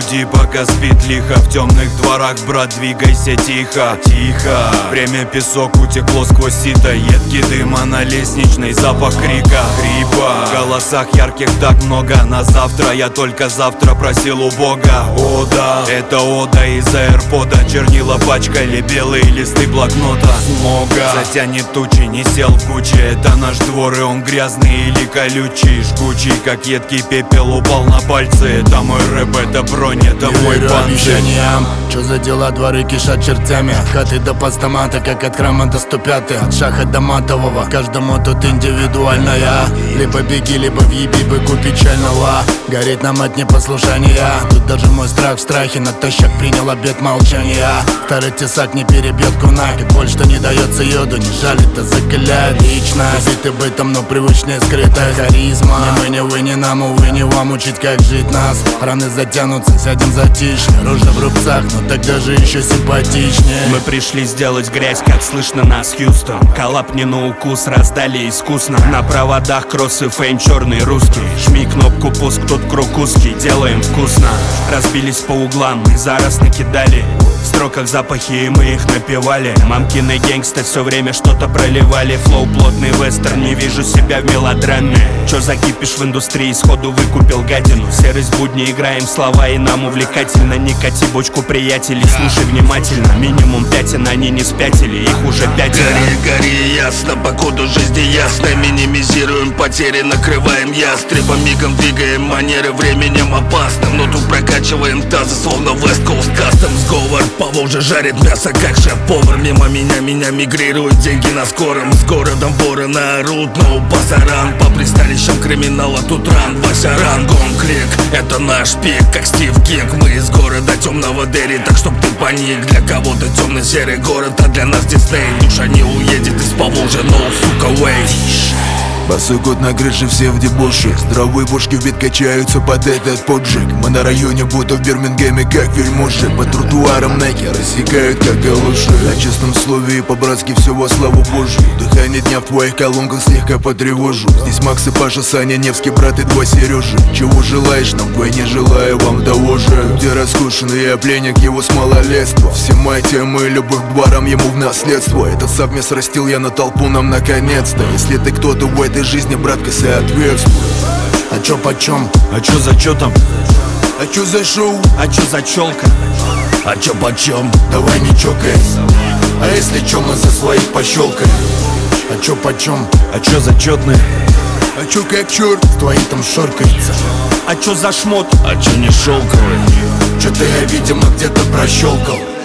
буди, пока спит лихо. В темных дворах, брат, двигайся тихо. Тихо. Время песок утекло сквозь сито. Едкий дыма на лестничной, запах крика. Хрипа. В голосах ярких так много. На завтра я только завтра просил у Бога. Ода, это ода из аирпода. Чернила пачкали белые листы блокнота. Смога затянет тучи, не сел в куче. Это наш двор, и он грязный или колючий. Жгучий, как едкий пепел, упал на пальцы. Это мой рэп, это бронь, это мой панцирь. Чё за дела, дворы кишат чертями. От хаты до постамата, как от храма до 105. От шаха до матового, каждому тут индивидуальная. Либо беги, либо въеби быку печального. Гореть нам от непослушания. Тут даже мой страх в страхе. Натощак принял обет молчания. Старый тесак не перебьет кунак. И боль, что не дается йоду, не жалит, а закаляет личность. Убиты бытом, но привычная скрытая харизма. Не мы, не вы, не нам, увы, не вам учить, как жить нас. Раны затянутся, сядем затишье. Рожа в рубцах, но тогда же еще симпатичнее. Мы пришли сделать грязь, как слышно нас, Хьюстон. Коллап не на укус, раздали искусно. На проводах кросс и фейм, черный русский. Жми кнопку пуск, тут круг узкий, делаем вкусно. Разбились по углам, мы зараз накидали. В строках запахи, и мы их напевали. Мамкины гэнгста все время что-то проливали. Флоу плотный вестерн, не вижу себя в мелодраме. Чё закипишь в индустрии, сходу выкупил гадину. Серость будни, играем слова, и нам увлекательно. Не кати бочку приятелей, слушай внимательно. Минимум пятен, они не спятили, их уже пятеро. Гори, гори, ясно, по коду жизни ясно. Минимизируем потери, накрываем ястребом. Мигом двигаем манеры, временем опасным. Но тут прокачиваем тазы, словно West Coast Custom. Сговор, Поволжье жарит мясо, как шеф-повар. Мимо меня мигрируют деньги на скором. С городом вороны орут, но у пасаран. По присталищам криминала тут ран, Вася рангом клик. Это наш пик, как Стив Кинг. Мы из города темного Дерри, так чтоб ты паник. Для кого-то темно-серый город, а для нас Дисней. Душа не уедет из Поволжья, но сука, вей. Босой кот на крыше, все в дебоше. Здравые бошки в бит качаются под этот поджиг. Мы на районе, будто в Бирмингеме, как вельможи. По тротуарам найки рассекают, как галоши. На честном слове и по-братски все во славу Божию. Дыхание дня в твоих колонках слегка потревожу. Здесь Макс и Паша, Саня, Невский, брат и два Сережи. Чего желаешь нам, вдвойне желаю вам того же. Где раскушенный, я пленник его с малолетства. Все мои темы, любовь к дворам ему в наследство. Этот совмест растил я на толпу нам наконец-то. Если ты кто-то в этой жизни, братка, соответствует. А чё почем? А чё за чё там? А чё за шоу? А чё за чёлка? А чё почем? Давай не чокайся. А если чё, мы за своих пощелкаем. А чё почем? А чё зачетный? А чё как черт? Твои там шоркается. А чё за шмот? А чё не шелковый? Чё-то я, видимо, где-то прощелкал.